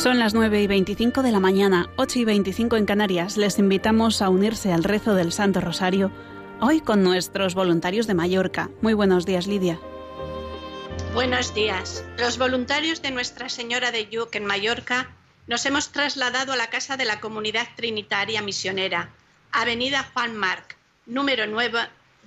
Son las 9:25 de la mañana, 8:25 en Canarias. Les invitamos a unirse al rezo del Santo Rosario, hoy con nuestros voluntarios de Mallorca. Muy buenos días, Lidia. Buenos días. Los voluntarios de Nuestra Señora de Lluc en Mallorca nos hemos trasladado a la casa de la Comunidad Trinitaria Misionera, Avenida Juan Marc, número 9,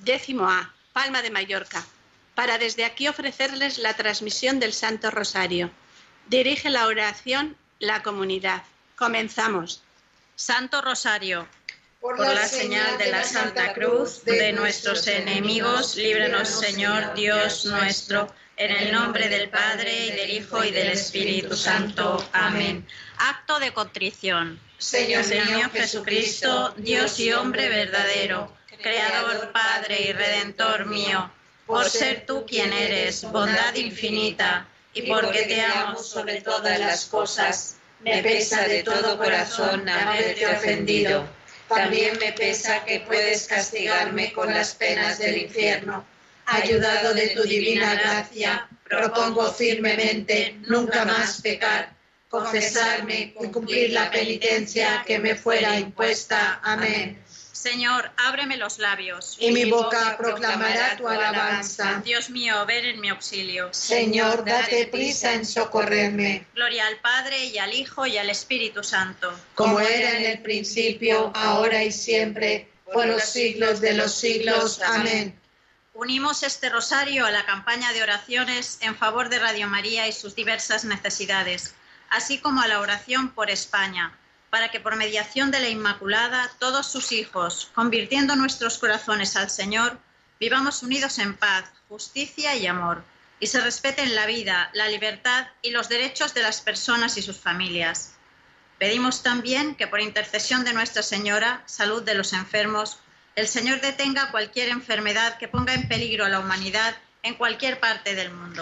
10A, Palma de Mallorca, para desde aquí ofrecerles la transmisión del Santo Rosario. Dirige la oración la comunidad. Comenzamos. Santo Rosario, por la señal de la Santa Cruz de nuestros enemigos, líbranos, Señor Dios nuestro, en el nombre del Padre, y del Hijo, y del Espíritu Santo. Amén. Acto de contrición. Señor mío Jesucristo, Dios y hombre verdadero, Creador, Padre y Redentor mío, por ser tú quien eres, bondad infinita, y porque te amo sobre todas las cosas, me pesa de todo corazón haberte ofendido. También me pesa que puedes castigarme con las penas del infierno. Ayudado de tu divina gracia, propongo firmemente nunca más pecar, confesarme y cumplir la penitencia que me fuera impuesta. Amén. Señor, ábreme los labios, y mi boca proclamará tu alabanza. Dios mío, ven en mi auxilio. Señor, date prisa en socorrerme. Gloria al Padre, y al Hijo, y al Espíritu Santo. Como era en el principio, ahora y siempre, por los siglos de los siglos. Amén. Unimos este rosario a la campaña de oraciones en favor de Radio María y sus diversas necesidades, así como a la oración por España, para que por mediación de la Inmaculada, todos sus hijos, convirtiendo nuestros corazones al Señor, vivamos unidos en paz, justicia y amor, y se respeten la vida, la libertad y los derechos de las personas y sus familias. Pedimos también que por intercesión de Nuestra Señora, salud de los enfermos, el Señor detenga cualquier enfermedad que ponga en peligro a la humanidad en cualquier parte del mundo.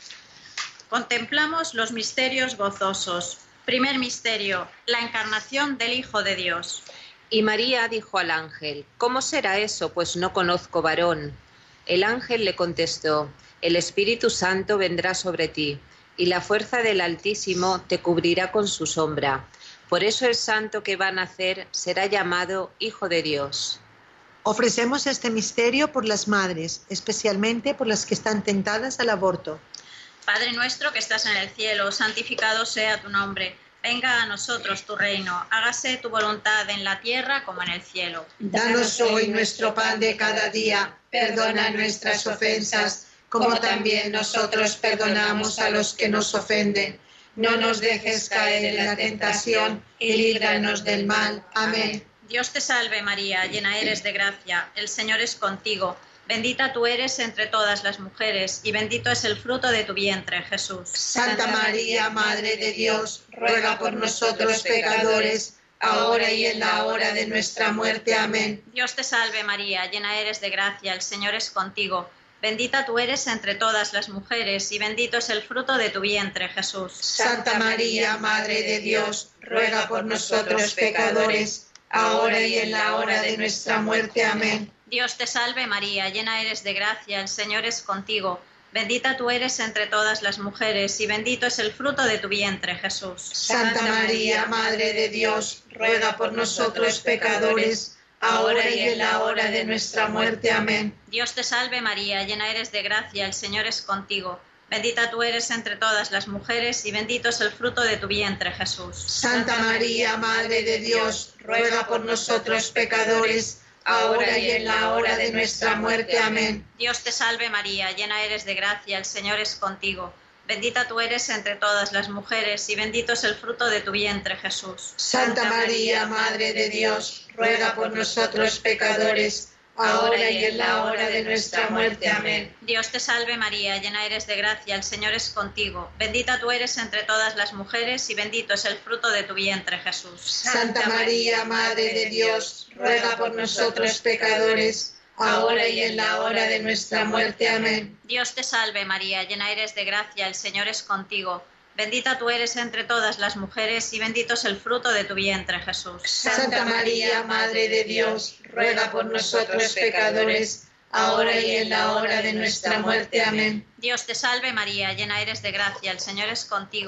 Contemplamos los misterios gozosos. Primer misterio, la encarnación del Hijo de Dios. Y María dijo al ángel: ¿Cómo será eso? Pues no conozco varón. El ángel le contestó: El Espíritu Santo vendrá sobre ti, y la fuerza del Altísimo te cubrirá con su sombra. Por eso el santo que va a nacer será llamado Hijo de Dios. Ofrecemos este misterio por las madres, especialmente por las que están tentadas al aborto. Padre nuestro que estás en el cielo, santificado sea tu nombre. Venga a nosotros tu reino. Hágase tu voluntad en la tierra como en el cielo. Danos hoy nuestro pan de cada día. Perdona nuestras ofensas, como también nosotros perdonamos a los que nos ofenden. No nos dejes caer en la tentación y líbranos del mal. Amén. Dios te salve María, llena eres de gracia. El Señor es contigo. Bendita tú eres entre todas las mujeres, y bendito es el fruto de tu vientre, Jesús. Santa María, Madre de Dios, ruega por nosotros pecadores, ahora y en la hora de nuestra muerte. Amén. Dios te salve María, llena eres de gracia, el Señor es contigo. Bendita tú eres entre todas las mujeres, y bendito es el fruto de tu vientre, Jesús. Santa María, Madre de Dios, ruega por nosotros pecadores, ahora y en la hora de nuestra muerte. Amén. Dios te salve María, llena eres de gracia, el Señor es contigo. Bendita tú eres entre todas las mujeres, y bendito es el fruto de tu vientre, Jesús. Santa María, Madre de Dios, ruega por nosotros pecadores, ahora y en la hora de nuestra muerte. Amén. Dios te salve María, llena eres de gracia, el Señor es contigo. Bendita tú eres entre todas las mujeres, y bendito es el fruto de tu vientre, Jesús. Santa María, Madre de Dios, ruega por nosotros pecadores, ahora y en la hora de nuestra muerte. Amén. Dios te salve María, llena eres de gracia, el Señor es contigo. Bendita tú eres entre todas las mujeres, y bendito es el fruto de tu vientre, Jesús. Santa María, Madre de Dios, ruega por nosotros pecadores, ahora y en la hora de nuestra muerte. Amén. Dios te salve María, llena eres de gracia, el Señor es contigo. Bendita tú eres entre todas las mujeres, y bendito es el fruto de tu vientre, Jesús. Santa María, Madre de Dios, ruega por nosotros pecadores, ahora y en la hora de nuestra muerte. Amén. Dios te salve María, llena eres de gracia, el Señor es contigo. Bendita tú eres entre todas las mujeres, y bendito es el fruto de tu vientre, Jesús. Santa María, Madre de Dios, ruega por nosotros pecadores, ahora y en la hora de nuestra muerte. Amén. Dios te salve María, llena eres de gracia, el Señor es contigo.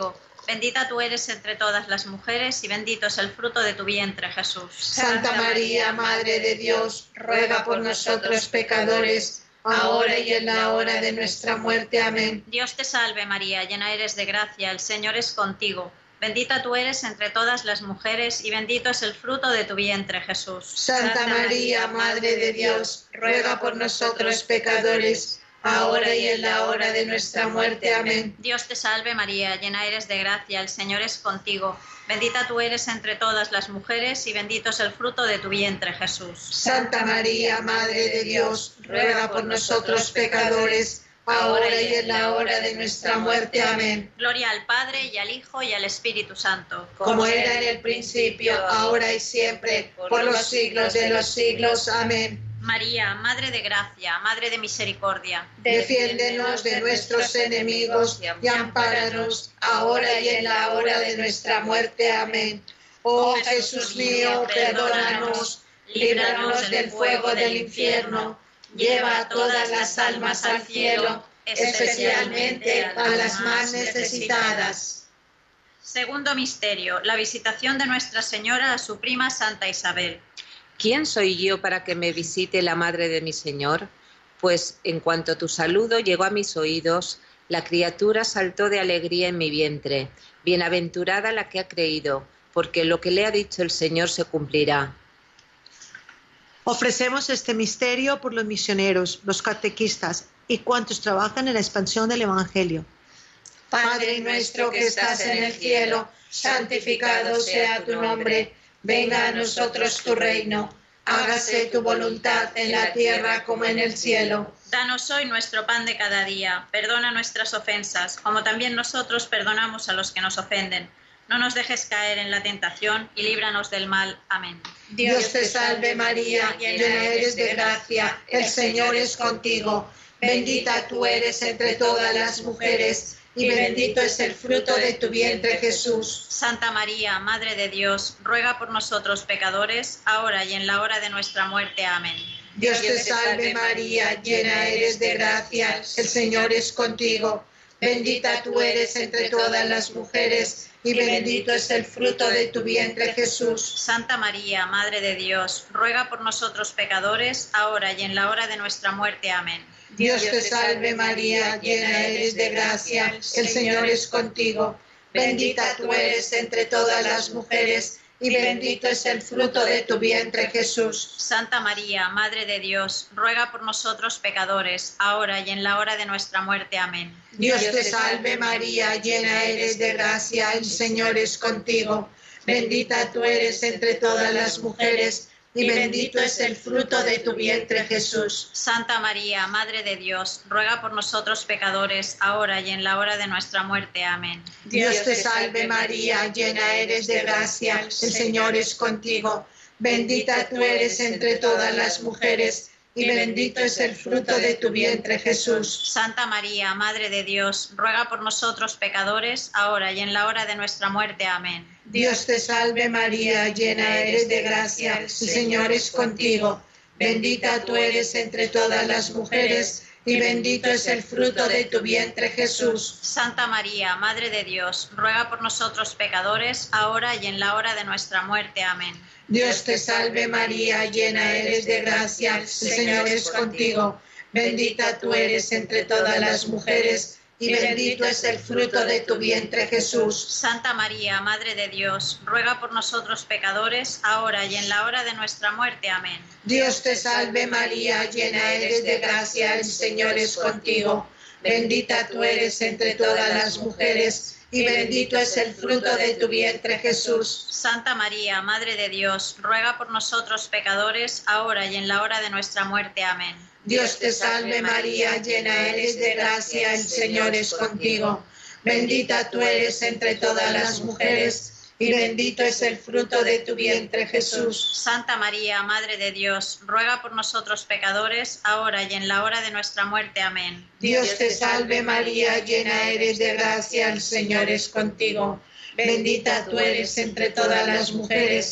Bendita tú eres entre todas las mujeres y bendito es el fruto de tu vientre, Jesús. Santa María, Madre de Dios, ruega por nosotros pecadores, ahora y en la hora de nuestra muerte. Amén. Dios te salve María, llena eres de gracia, el Señor es contigo. Bendita tú eres entre todas las mujeres y bendito es el fruto de tu vientre, Jesús. Santa María, Madre de Dios, ruega por nosotros pecadores, ahora y en la hora de nuestra muerte. Amén. Dios te salve María, llena eres de gracia, el Señor es contigo. Bendita tú eres entre todas las mujeres y bendito es el fruto de tu vientre, Jesús. Santa María, Madre de Dios, ruega por nosotros pecadores, ahora y en la hora de nuestra muerte. Amén. Gloria al Padre, y al Hijo, y al Espíritu Santo. Como era en el principio, ahora y siempre, por los siglos de los siglos. Amén. María, Madre de Gracia, Madre de Misericordia, defiéndenos de nuestros enemigos y ampáranos ahora y en la hora de nuestra muerte. Amén. Oh Jesús mío, perdónanos, líbranos del fuego del infierno, lleva a todas las almas al cielo, especialmente a las más necesitadas. Segundo misterio, la visitación de Nuestra Señora a su prima Santa Isabel. ¿Quién soy yo para que me visite la madre de mi Señor? Pues en cuanto tu saludo llegó a mis oídos, la criatura saltó de alegría en mi vientre. Bienaventurada la que ha creído, porque lo que le ha dicho el Señor se cumplirá. Ofrecemos este misterio por los misioneros, los catequistas y cuantos trabajan en la expansión del Evangelio. Padre nuestro que estás en el cielo, santificado sea tu nombre. Venga a nosotros tu reino, hágase tu voluntad en la tierra como en el cielo. Danos hoy nuestro pan de cada día, perdona nuestras ofensas, como también nosotros perdonamos a los que nos ofenden. No nos dejes caer en la tentación y líbranos del mal. Amén. Dios te salve María, llena eres de gracia, el Señor es contigo. Bendita tú eres entre todas las mujeres, y bendito es el fruto de tu vientre, Jesús. Santa María, Madre de Dios, ruega por nosotros pecadores, ahora y en la hora de nuestra muerte. Amén. Dios te salve María, llena eres de gracia, el Señor es contigo. Bendita tú eres entre todas las mujeres, y bendito es el fruto de tu vientre, Jesús. Santa María, Madre de Dios, ruega por nosotros pecadores, ahora y en la hora de nuestra muerte. Amén. Dios te salve María, llena eres de gracia, el Señor es contigo. Bendita tú eres entre todas las mujeres, y bendito es el fruto de tu vientre, Jesús. Santa María, Madre de Dios, ruega por nosotros pecadores, ahora y en la hora de nuestra muerte. Amén. Dios te salve María, llena eres de gracia, el Señor es contigo. Bendita tú eres entre todas las mujeres, y bendito es el fruto de tu vientre, Jesús. Santa María, Madre de Dios, ruega por nosotros pecadores, ahora y en la hora de nuestra muerte. Amén. Dios te salve María, llena eres de gracia, el Señor es contigo. Bendita tú eres entre todas las mujeres, y bendito es el fruto de tu vientre, Jesús. Santa María, Madre de Dios, ruega por nosotros pecadores, ahora y en la hora de nuestra muerte. Amén. Dios te salve María, llena eres de gracia, el Señor es contigo. Bendita tú eres entre todas las mujeres, y bendito es el fruto de tu vientre, Jesús. Santa María, Madre de Dios, ruega por nosotros pecadores, ahora y en la hora de nuestra muerte. Amén. Dios te salve María, llena eres de gracia, el Señor es contigo. Bendita tú eres entre todas las mujeres, y bendito es el fruto de tu vientre, Jesús. Santa María, Madre de Dios, ruega por nosotros pecadores, ahora y en la hora de nuestra muerte. Amén. Dios te salve María, llena eres de gracia, el Señor es contigo. Bendita tú eres entre todas las mujeres, y bendito es el fruto de tu vientre, Jesús. Santa María, Madre de Dios, ruega por nosotros pecadores, ahora y en la hora de nuestra muerte. Amén. Dios te salve María, llena eres de gracia, el Señor es contigo. Bendita tú eres entre todas las mujeres, y bendito es el fruto de tu vientre, Jesús. Santa María, Madre de Dios, ruega por nosotros pecadores, ahora y en la hora de nuestra muerte. Amén. Dios te salve María, llena eres de gracia, el Señor es contigo. Bendita tú eres entre todas las mujeres,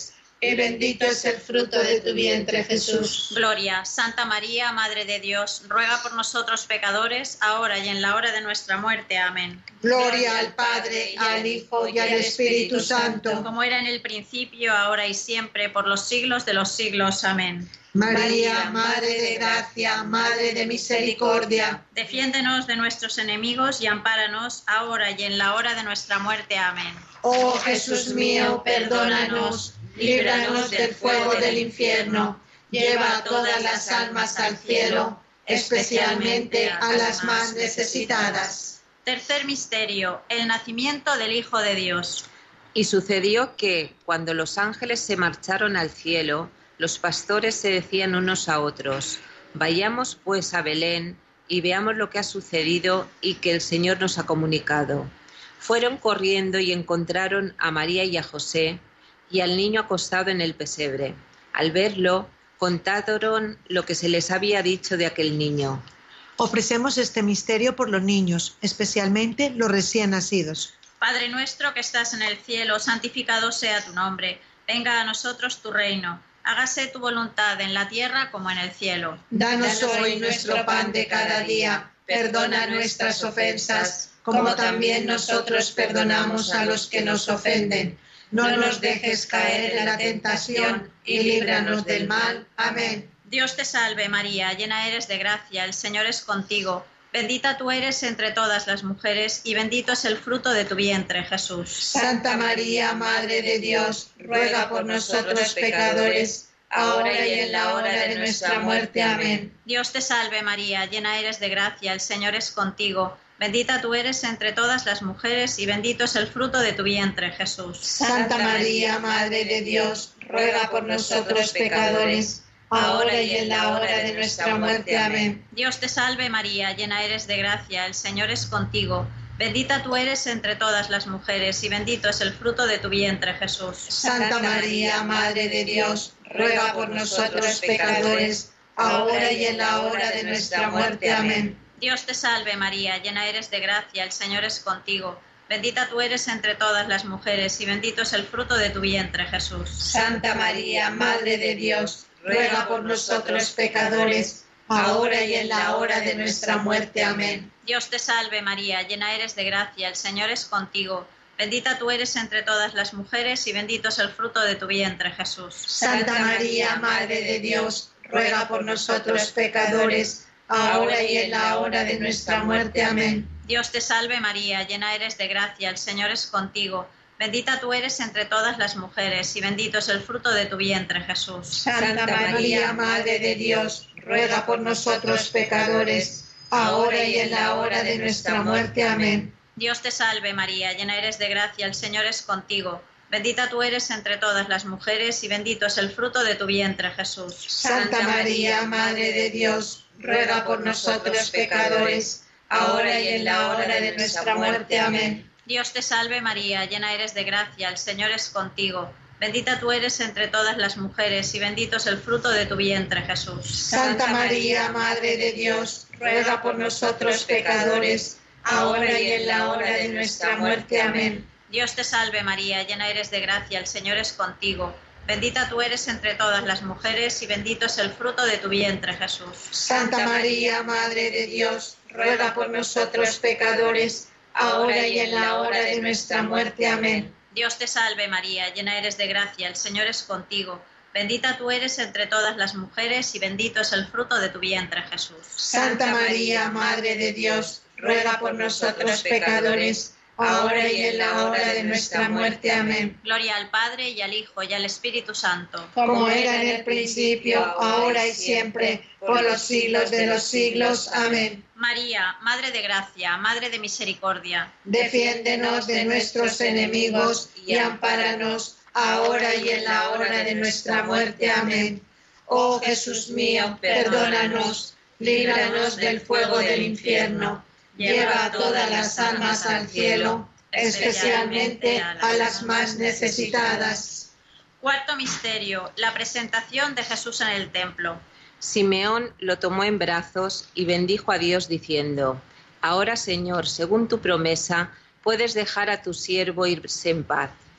y bendito es el fruto de tu vientre, Jesús. Gloria, Santa María, Madre de Dios, ruega por nosotros pecadores, ahora y en la hora de nuestra muerte. Amén. Gloria al Padre, al Hijo y al Espíritu Santo. Como era en el principio, ahora y siempre, por los siglos de los siglos. Amén. María, Madre de gracia, Madre de misericordia, defiéndenos de nuestros enemigos y ampáranos, ahora y en la hora de nuestra muerte. Amén. Oh Jesús mío, perdónanos, líbranos del fuego del infierno, lleva a todas las almas al cielo, especialmente a las más necesitadas. Tercer misterio, el nacimiento del Hijo de Dios. Y sucedió que, cuando los ángeles se marcharon al cielo, los pastores se decían unos a otros: vayamos pues a Belén y veamos lo que ha sucedido y que el Señor nos ha comunicado. Fueron corriendo y encontraron a María y a José y al niño acostado en el pesebre. Al verlo, contaron lo que se les había dicho de aquel niño. Ofrecemos este misterio por los niños, especialmente los recién nacidos. Padre nuestro que estás en el cielo, santificado sea tu nombre. Venga a nosotros tu reino. Hágase tu voluntad en la tierra como en el cielo. Danos hoy nuestro pan de cada día. Perdona nuestras ofensas, como también nosotros perdonamos a los que nos ofenden. No nos dejes caer en la tentación y líbranos del mal. Amén. Dios te salve María, llena eres de gracia, el Señor es contigo. Bendita tú eres entre todas las mujeres y bendito es el fruto de tu vientre, Jesús. Santa María, Madre de Dios, ruega por nosotros pecadores, ahora y en la hora de nuestra muerte. Amén. Dios te salve María, llena eres de gracia, el Señor es contigo. Bendita tú eres entre todas las mujeres y bendito es el fruto de tu vientre, Jesús. Santa María, Madre de Dios, ruega por nosotros pecadores, ahora y en la hora de nuestra muerte. Amén. Dios te salve María, llena eres de gracia, el Señor es contigo. Bendita tú eres entre todas las mujeres y bendito es el fruto de tu vientre, Jesús. Santa María, Madre de Dios, ruega por nosotros pecadores, ahora y en la hora de nuestra muerte. Amén. Dios te salve María, llena eres de gracia, el Señor es contigo. Bendita tú eres entre todas las mujeres y bendito es el fruto de tu vientre, Jesús. Santa María, Madre de Dios, ruega por nosotros pecadores, ahora y en la hora de nuestra muerte. Amén. Dios te salve María, llena eres de gracia, el Señor es contigo. Bendita tú eres entre todas las mujeres y bendito es el fruto de tu vientre, Jesús. Santa María, Madre de Dios, ruega por nosotros pecadores, ahora y en la hora de nuestra muerte. Amén. Dios te salve María, llena eres de gracia, el Señor es contigo. Bendita tú eres entre todas las mujeres y bendito es el fruto de tu vientre, Jesús. Santa María, Madre de Dios, ruega por nosotros pecadores, ahora y en la hora de nuestra muerte. Amén. Dios te salve María, llena eres de gracia, el Señor es contigo. Bendita tú eres entre todas las mujeres y bendito es el fruto de tu vientre, Jesús. Santa María, Madre de Dios, ruega por nosotros pecadores, ahora y en la hora de nuestra muerte. Amén. Dios te salve María, llena eres de gracia, el Señor es contigo. Bendita tú eres entre todas las mujeres y bendito es el fruto de tu vientre, Jesús. Santa María, Madre de Dios, ruega por nosotros pecadores, ahora y en la hora de nuestra muerte. Amén. Dios te salve María, llena eres de gracia, el Señor es contigo. Bendita tú eres entre todas las mujeres y bendito es el fruto de tu vientre, Jesús. Santa María, Madre de Dios, ruega por nosotros pecadores, ahora y en la hora de nuestra muerte. Amén. Dios te salve María, llena eres de gracia, el Señor es contigo. Bendita tú eres entre todas las mujeres y bendito es el fruto de tu vientre, Jesús. Santa María, Madre de Dios, ruega por nosotros pecadores, ahora y en la hora de nuestra muerte. Amén. Gloria al Padre y al Hijo y al Espíritu Santo. Como era en el principio, ahora y siempre, por los siglos de los siglos. Amén. María, Madre de gracia, Madre de misericordia, defiéndenos de nuestros enemigos y ampáranos ahora y en la hora de nuestra muerte. Amén. Oh Jesús mío, perdónanos, líbranos del fuego del infierno, lleva a todas las almas al cielo, especialmente a las más necesitadas. Cuarto misterio, la presentación de Jesús en el templo. Simeón lo tomó en brazos y bendijo a Dios diciendo: Ahora, Señor, según tu promesa, puedes dejar a tu siervo irse en paz,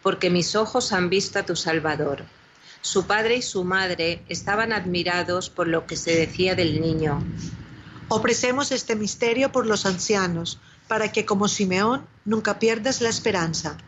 porque mis ojos han visto a tu Salvador. Su padre y su madre estaban admirados por lo que se decía del niño. Ofrecemos este misterio por los ancianos, para que como Simeón nunca pierdas la esperanza.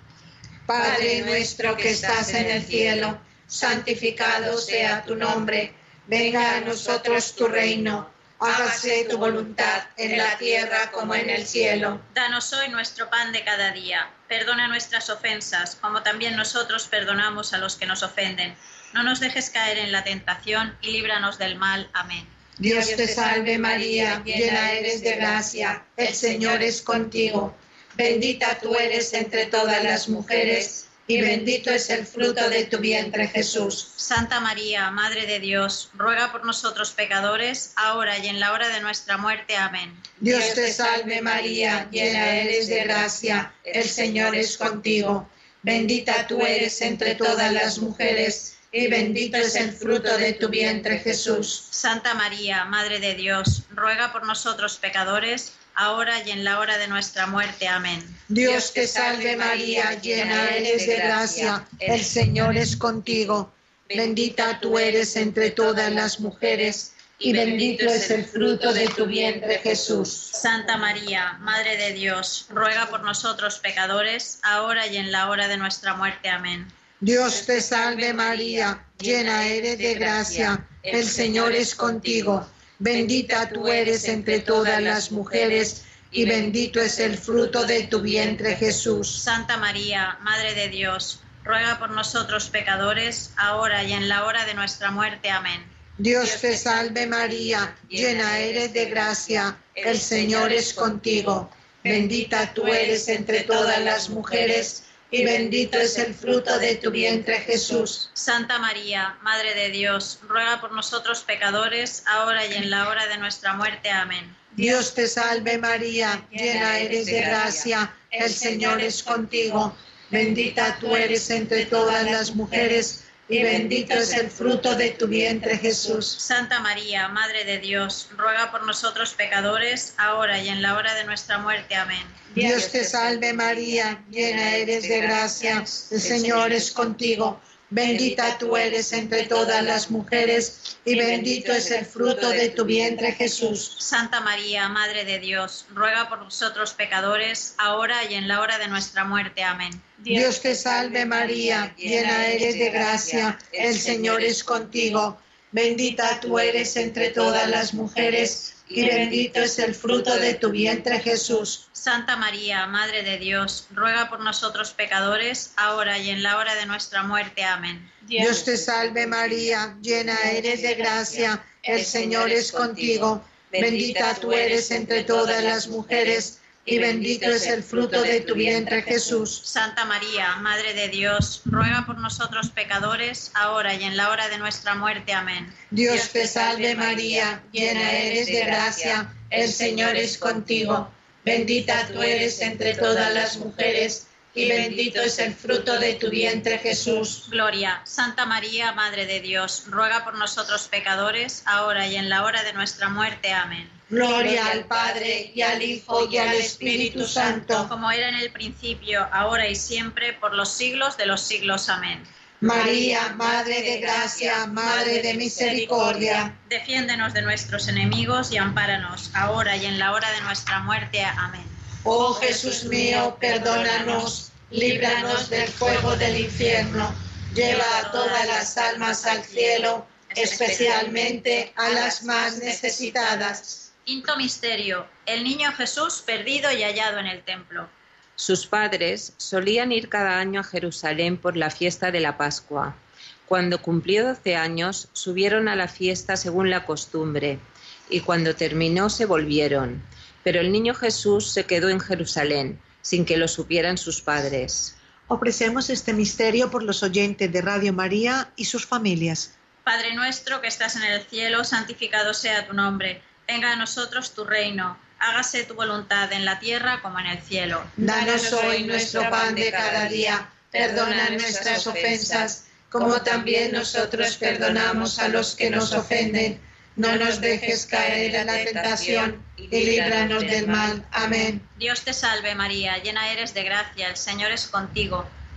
Padre nuestro que estás en el cielo, santificado sea tu nombre. Venga a nosotros tu reino. Hágase tu voluntad en la tierra como en el cielo. Danos hoy nuestro pan de cada día. Perdona nuestras ofensas, como también nosotros perdonamos a los que nos ofenden. No nos dejes caer en la tentación y líbranos del mal. Amén. Dios te salve María, llena eres de gracia, el Señor es contigo. Bendita tú eres entre todas las mujeres, y bendito es el fruto de tu vientre, Jesús. Santa María, Madre de Dios, ruega por nosotros pecadores, ahora y en la hora de nuestra muerte. Amén. Dios te salve María, llena eres de gracia, el Señor es contigo. Bendita tú eres entre todas las mujeres, y bendito es el fruto de tu vientre, Jesús. Santa María, Madre de Dios, ruega por nosotros pecadores, ahora y en la hora de nuestra muerte. Amén. Dios te salve María, llena eres de gracia, el Señor es contigo. Bendita tú eres entre todas las mujeres, y bendito es el fruto de tu vientre, Jesús. Santa María, Madre de Dios, ruega por nosotros pecadores, ahora y en la hora de nuestra muerte. Amén. Dios te salve María, llena eres de gracia, el Señor es contigo. Bendita tú eres entre todas las mujeres, y bendito es el fruto de tu vientre, Jesús. Santa María, Madre de Dios, ruega por nosotros pecadores, ahora y en la hora de nuestra muerte. Amén. Dios te salve María, llena eres de gracia, el Señor es contigo. Bendita tú eres entre todas las mujeres, y bendito es el fruto de tu vientre, Jesús. Santa María, Madre de Dios, ruega por nosotros pecadores, ahora y en la hora de nuestra muerte. Amén. Dios te salve María, llena eres de gracia, el Señor es contigo. Bendita tú eres entre todas las mujeres, y bendito es el fruto de tu vientre, Jesús. Santa María, Madre de Dios, ruega por nosotros pecadores, ahora y en la hora de nuestra muerte. Amén. Dios te salve María, llena eres de gracia, el Señor es contigo. Bendita tú eres entre todas las mujeres, y bendito es el fruto de tu vientre, Jesús. Santa María, Madre de Dios, ruega por nosotros pecadores, ahora y en la hora de nuestra muerte. Amén. Dios te salve María, llena eres de gracia, el Señor es contigo. Bendita tú eres entre todas las mujeres, y bendito es el fruto de tu vientre, Jesús. Santa María, Madre de Dios, ruega por nosotros pecadores, ahora y en la hora de nuestra muerte. Amén. Dios te salve María, llena eres de gracia, el Señor es contigo. Bendita tú eres entre todas las mujeres, y bendito es el fruto de tu vientre, Jesús. Santa María, Madre de Dios, ruega por nosotros pecadores, ahora y en la hora de nuestra muerte. Amén. Dios te salve María, llena eres de gracia, el Señor es contigo. Bendita tú eres entre todas las mujeres, y bendito es el fruto de tu vientre, Jesús. Gloria. Santa María, Madre de Dios, ruega por nosotros pecadores, ahora y en la hora de nuestra muerte. Amén. Gloria al Padre, y al Hijo, y al Espíritu Santo. Como era en el principio, ahora y siempre, por los siglos de los siglos. Amén. María, Madre de gracia, Madre de misericordia. Defiéndenos de nuestros enemigos y ampáranos, ahora y en la hora de nuestra muerte. Amén. Oh Jesús mío, perdónanos, líbranos del fuego del infierno, lleva a todas las almas al cielo, especialmente a las más necesitadas. Quinto misterio: el niño Jesús perdido y hallado en el templo. Sus padres solían ir cada año a Jerusalén por la fiesta de la Pascua. Cuando cumplió 12 años, subieron a la fiesta según la costumbre, y cuando terminó se volvieron. Pero el niño Jesús se quedó en Jerusalén, sin que lo supieran sus padres. Ofrecemos este misterio por los oyentes de Radio María y sus familias. Padre nuestro que estás en el cielo, santificado sea tu nombre. Venga a nosotros tu reino. Hágase tu voluntad en la tierra como en el cielo. Danos hoy nuestro pan de cada día. Perdona nuestras ofensas, como también nosotros perdonamos a los que nos ofenden. No nos dejes caer en la tentación, y líbranos del mal. Amén. Dios te salve María, llena eres de gracia, el Señor es contigo.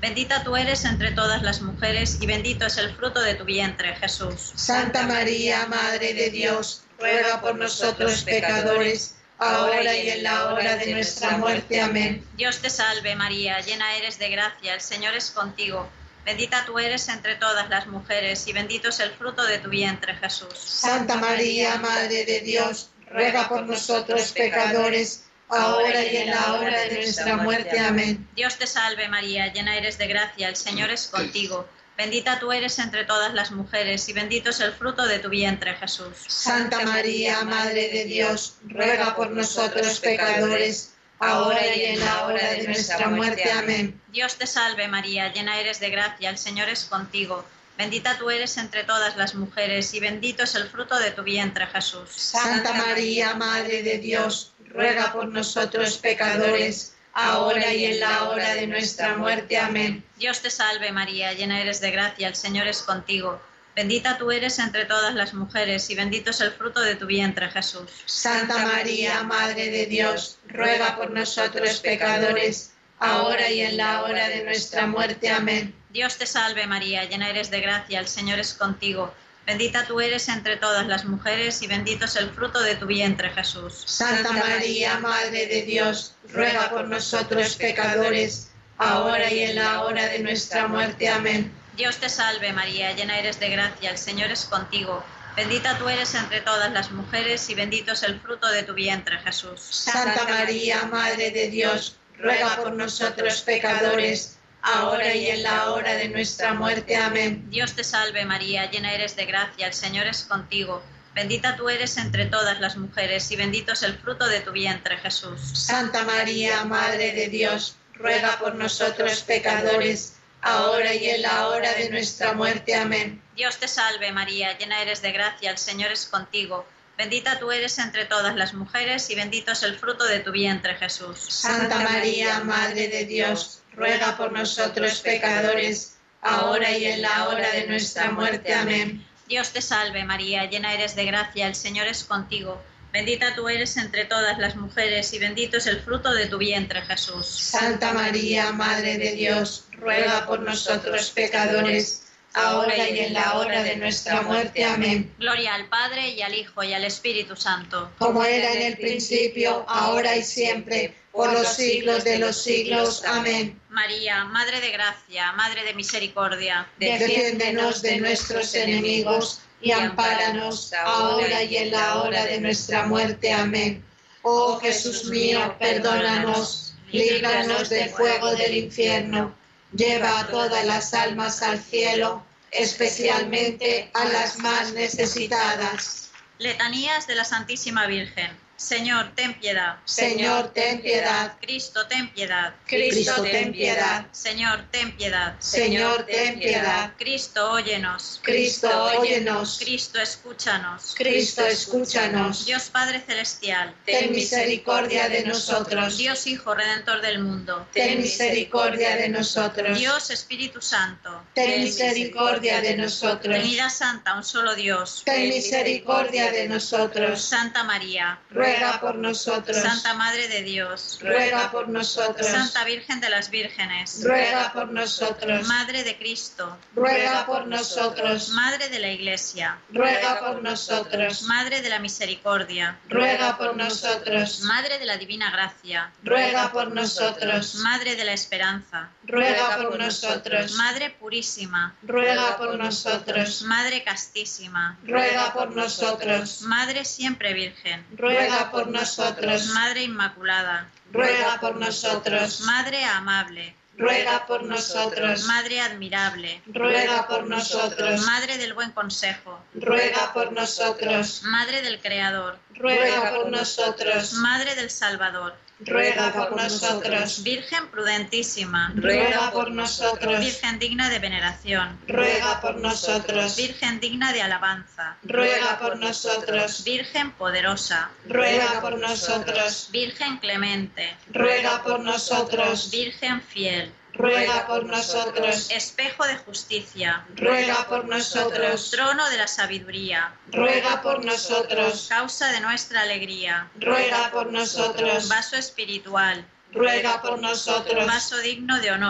Bendita tú eres entre todas las mujeres y bendito es el fruto de tu vientre, Jesús. Santa María, Madre de Dios, ruega por nosotros pecadores, ahora y en la hora de nuestra muerte. Amén. Dios te salve, María, llena eres de gracia, el Señor es contigo. Bendita tú eres entre todas las mujeres y bendito es el fruto de tu vientre, Jesús. Santa María, Madre de Dios, ruega por nosotros pecadores, ahora y en la hora de nuestra muerte. Amén. Dios te salve, María, llena eres de gracia, el Señor es contigo. Bendita tú eres entre todas las mujeres y bendito es el fruto de tu vientre, Jesús. Santa María, Madre de Dios, ruega por nosotros pecadores, ahora y en la hora de nuestra muerte. Amén. Dios te salve, María, llena eres de gracia, el Señor es contigo. Bendita tú eres entre todas las mujeres y bendito es el fruto de tu vientre, Jesús. Santa María, Madre de Dios, ruega por nosotros pecadores, ahora y en la hora de nuestra muerte. Amén. Dios te salve, María, llena eres de gracia, el Señor es contigo. Bendita tú eres entre todas las mujeres y bendito es el fruto de tu vientre, Jesús. Santa María, Madre de Dios, ruega por nosotros pecadores, ahora y en la hora de nuestra muerte. Amén. Dios te salve, María, llena eres de gracia, el Señor es contigo. Bendita tú eres entre todas las mujeres y bendito es el fruto de tu vientre, Jesús. Santa María, Madre de Dios, ruega por nosotros pecadores, ahora y en la hora de nuestra muerte. Amén. Dios te salve, María, llena eres de gracia, el Señor es contigo. Bendita tú eres entre todas las mujeres y bendito es el fruto de tu vientre, Jesús. Santa María, Madre de Dios, ruega por nosotros pecadores, ahora y en la hora de nuestra muerte. Amén. Dios te salve, María, llena eres de gracia, el Señor es contigo. Bendita tú eres entre todas las mujeres y bendito es el fruto de tu vientre, Jesús. Santa María, Madre de Dios, ruega por nosotros pecadores, ahora y en la hora de nuestra muerte. Amén. Dios te salve, María, llena eres de gracia, el Señor es contigo. Bendita tú eres entre todas las mujeres y bendito es el fruto de tu vientre, Jesús. Santa María, Madre de Dios, ruega por nosotros pecadores, ahora y en la hora de nuestra muerte. Amén. Dios te salve, María, llena eres de gracia, el Señor es contigo. Bendita tú eres entre todas las mujeres y bendito es el fruto de tu vientre, Jesús. Santa María, Madre de Dios, ruega por nosotros pecadores, ahora y en la hora de nuestra muerte. Amén. Gloria al Padre, y al Hijo, y al Espíritu Santo. Como era en el principio, ahora y siempre, por los siglos de los siglos. Amén. María, Madre de Gracia, Madre de Misericordia, defiéndenos de nuestros enemigos y ampáranos ahora y en la hora de nuestra muerte. Amén. Oh Jesús mío, perdónanos, líbranos del fuego del infierno, lleva a todas las almas al cielo, especialmente a las más necesitadas. Letanías de la Santísima Virgen. Señor, ten piedad. Señor, ten piedad. Cristo, ten piedad. Cristo, ten piedad. Señor, ten piedad. Señor, ten piedad. Cristo, óyenos. Cristo, óyenos. Cristo, escúchanos. Cristo, escúchanos. Dios Padre Celestial, ten misericordia de nosotros. Dios Hijo Redentor del mundo, ten misericordia de nosotros. Dios Espíritu Santo, ten misericordia de nosotros. Trinidad Santa, un solo Dios, ten misericordia de nosotros. Santa María, ruega por nosotros. Santa Madre de Dios, ruega por nosotros. Santa Virgen de las Vírgenes, ruega por nosotros. Madre de Cristo, ruega por nosotros. Madre de la Iglesia, ruega por nosotros. Madre de la Misericordia, ruega por nosotros. Madre de la Divina Gracia, ruega por nosotros. Madre de la Esperanza, ruega por nosotros. Madre Purísima, ruega por nosotros. Madre Castísima, ruega por nosotros. Madre Siempre Virgen, ruega por nosotros. Madre Inmaculada, ruega por nosotros. Madre Amable, ruega por nosotros. Madre Admirable, ruega por nosotros. Madre del Buen Consejo, ruega por nosotros. Madre del Creador, ruega por nosotros. Madre del Salvador, ruega por nosotros. Virgen prudentísima, ruega por nosotros. Virgen digna de veneración, ruega por nosotros. Virgen digna de alabanza, ruega por nosotros. Virgen poderosa, ruega por nosotros. Virgen clemente, ruega por nosotros. Virgen fiel, ruega por nosotros. Espejo de justicia, ruega por nosotros. Trono de la sabiduría, ruega por nosotros. Causa de nuestra alegría, ruega por nosotros. Vaso espiritual, ruega por nosotros. Vaso digno de honor,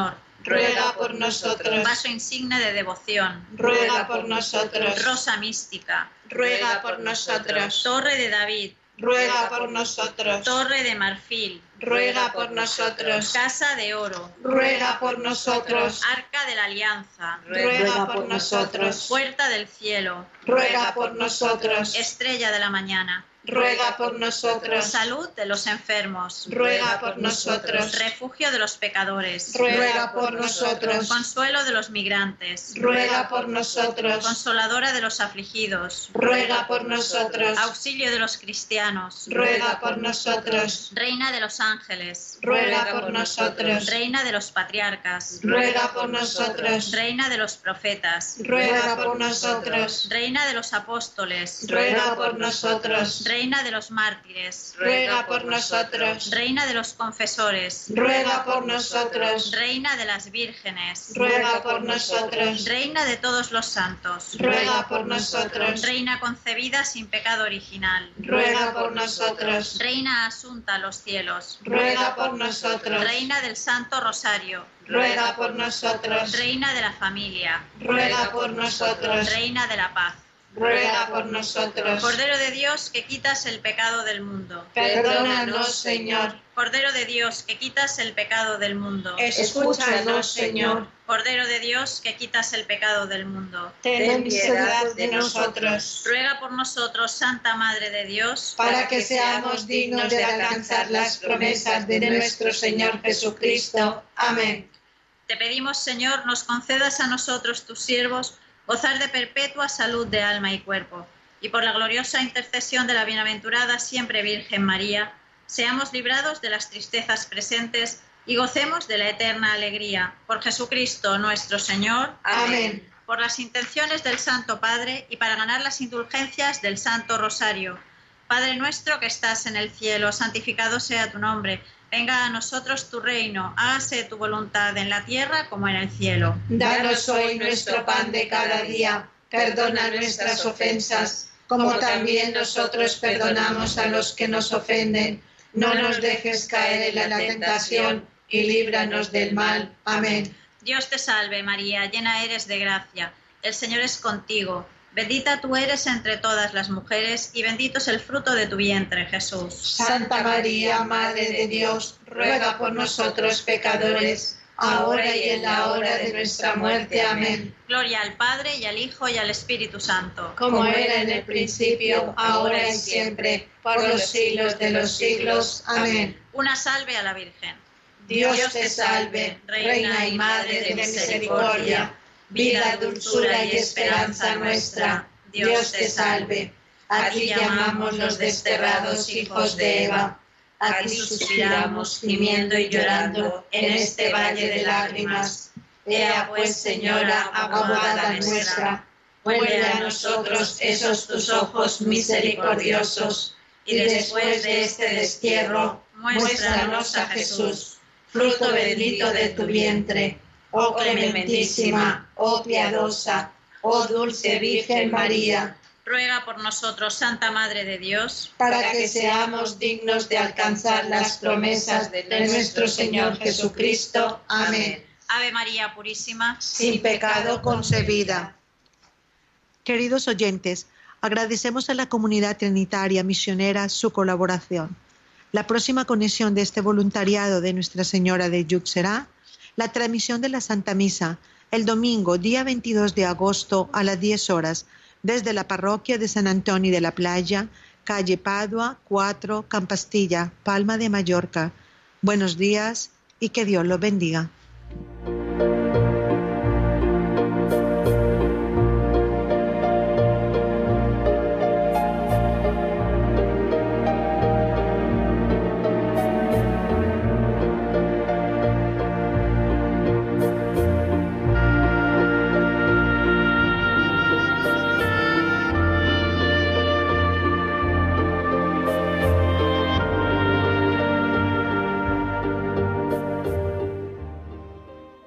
ruega por nosotros. Vaso insigne de devoción, Ruega por nosotros. rosa mística, Ruega por nosotros. torre de David, Ruega por nosotros. torre de marfil, Ruega por nosotros. casa de oro, Ruega por nosotros. arca de la alianza, Ruega por nosotros. puerta del cielo, Ruega por nosotros. estrella de la mañana, Ruega por nosotros. salud de los enfermos, Ruega por nosotros. refugio de los pecadores, Ruega por nosotros. consuelo de los migrantes, Ruega por nosotros. consoladora de los afligidos, Ruega por nosotros. auxilio de los cristianos, Ruega por nosotros. reina de los ángeles, Ruega por nosotros. reina de los patriarcas, Ruega por nosotros. reina de los profetas, Ruega por nosotros. reina de los apóstoles, Ruega por nosotros. reina de los mártires, Ruega por nosotros. reina de los confesores, Ruega por nosotros. reina de las vírgenes, Ruega por nosotros. reina de todos los santos, Ruega por nosotros. reina concebida sin pecado original, Ruega por nosotros. reina asunta a los cielos, Ruega por nosotros. reina del Santo Rosario, Ruega por nosotros. reina de la familia, Ruega por nosotros. reina de la paz, Ruega por nosotros. Cordero de Dios que quitas el pecado del mundo, Perdónanos, Señor. Cordero de Dios que quitas el pecado del mundo, Escúchanos, Señor. Cordero de Dios que quitas el pecado del mundo, Ten piedad de nosotros, ruega por nosotros, Santa Madre de Dios, para que seamos dignos de alcanzar las promesas de nuestro Señor Jesucristo. Amén. te pedimos, Señor, nos concedas a nosotros, tus siervos, gozar de perpetua salud de alma y cuerpo, y por la gloriosa intercesión de la bienaventurada siempre Virgen María, seamos librados de las tristezas presentes y gocemos de la eterna alegría. Por Jesucristo nuestro Señor. Amén. Por las intenciones del Santo Padre y para ganar las indulgencias del Santo Rosario. Padre nuestro que estás en el cielo, santificado sea tu nombre. Venga a nosotros tu reino, hágase tu voluntad en la tierra como en el cielo. Danos hoy nuestro pan de cada día. Perdona nuestras ofensas, como también nosotros perdonamos a los que nos ofenden. No nos dejes caer en la tentación y líbranos del mal. Amén. Dios te salve María, llena eres de gracia. El Señor es contigo. Bendita tú eres entre todas las mujeres y bendito es el fruto de tu vientre, Jesús. Santa María, Madre de Dios, ruega por nosotros pecadores, ahora y en la hora de nuestra muerte. Amén. Gloria al Padre y al Hijo y al Espíritu Santo. Como era en el principio, ahora y siempre, por los siglos de los siglos. Amén. Una salve a la Virgen. Dios te salve, Reina y Madre de misericordia, vida, dulzura y esperanza nuestra. Dios te salve. A ti llamamos los desterrados hijos de Eva. A ti suspiramos, gimiendo y llorando en este valle de lágrimas. Ea pues, Señora, abogada nuestra, vuelve a nosotros esos tus ojos misericordiosos, y después de este destierro, muéstranos a Jesús, fruto bendito de tu vientre. Oh clementísima, oh piadosa, oh dulce Virgen María, ruega por nosotros, Santa Madre de Dios, para que seamos dignos de alcanzar las promesas de nuestro Señor Jesucristo. Amén. Ave María Purísima, sin pecado concebida. Queridos oyentes, agradecemos a la comunidad trinitaria misionera su colaboración. La próxima conexión de este voluntariado de Nuestra Señora de Lluc será la transmisión de la Santa Misa el domingo, día 22 de agosto a las 10 horas, desde la parroquia de San Antonio de la Playa, calle Padua 4, Campastilla, Palma de Mallorca. Buenos días y que Dios los bendiga.